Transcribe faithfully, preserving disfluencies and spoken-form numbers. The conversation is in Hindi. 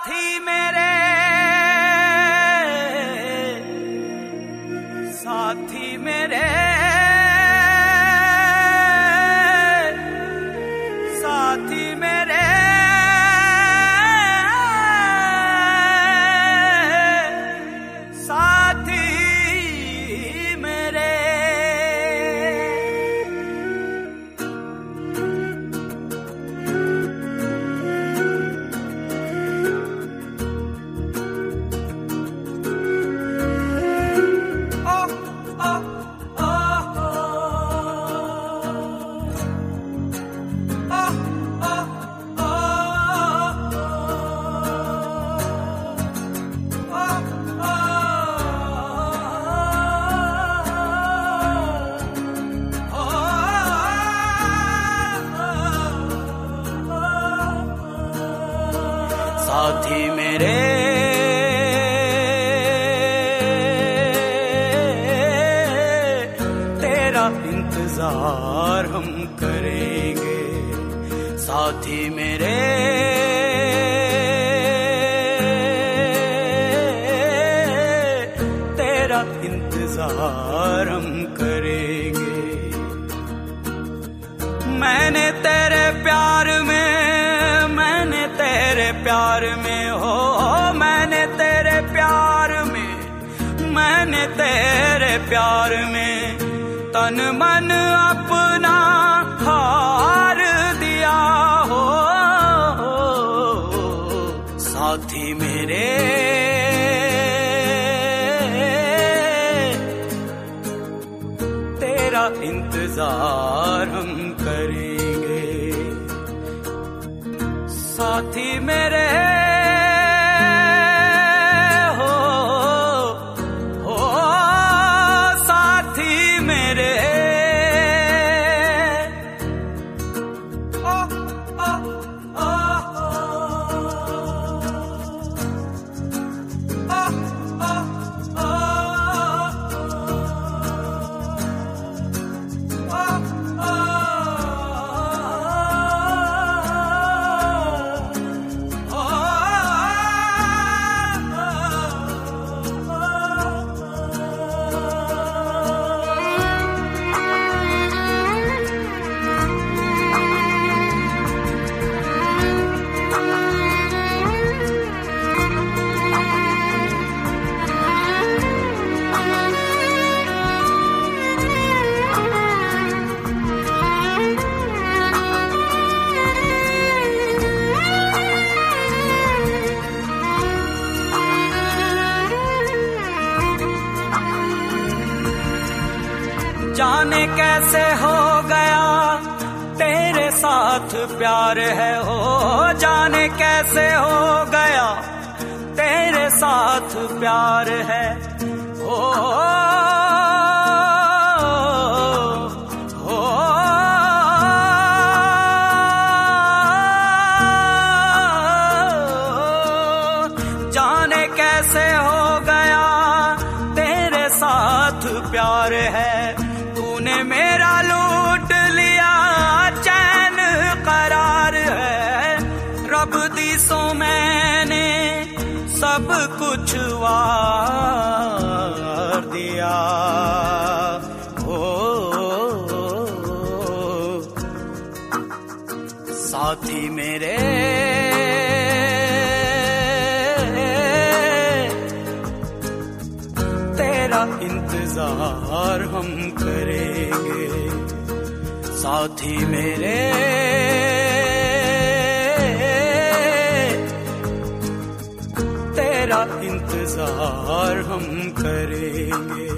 साथी मेरे, साथी मेरे, साथी मेरे, साथी मेरे। साथी मेरे, तेरा इंतजार हम करेंगे। साथी मेरे, तेरा इंतजार हम करेंगे। मैंने तेरे प्यार में, मैंने तेरे प्यार में हो, मैंने तेरे प्यार में, मैंने तेरे प्यार में तन मन अपना हार दिया हो। साथी मेरे, तेरा इंतजार हम करेंगे। साथी मेरे हो, हो साथी मेरे। ओ, ओ, ओ, ओ, ओ, ओ, जाने कैसे हो गया तेरे साथ प्यार है हो, जाने कैसे हो गया तेरे साथ प्यार है हो, हो जाने कैसे हो गया तेरे साथ प्यार है। तूने मेरा लूट लिया चैन करार है, रब दी सो मैंने सब कुछ वार दिया हो। साथी मेरे, तेरा इंतजार हम करेंगे। साथी मेरे, तेरा इंतजार हम करेंगे।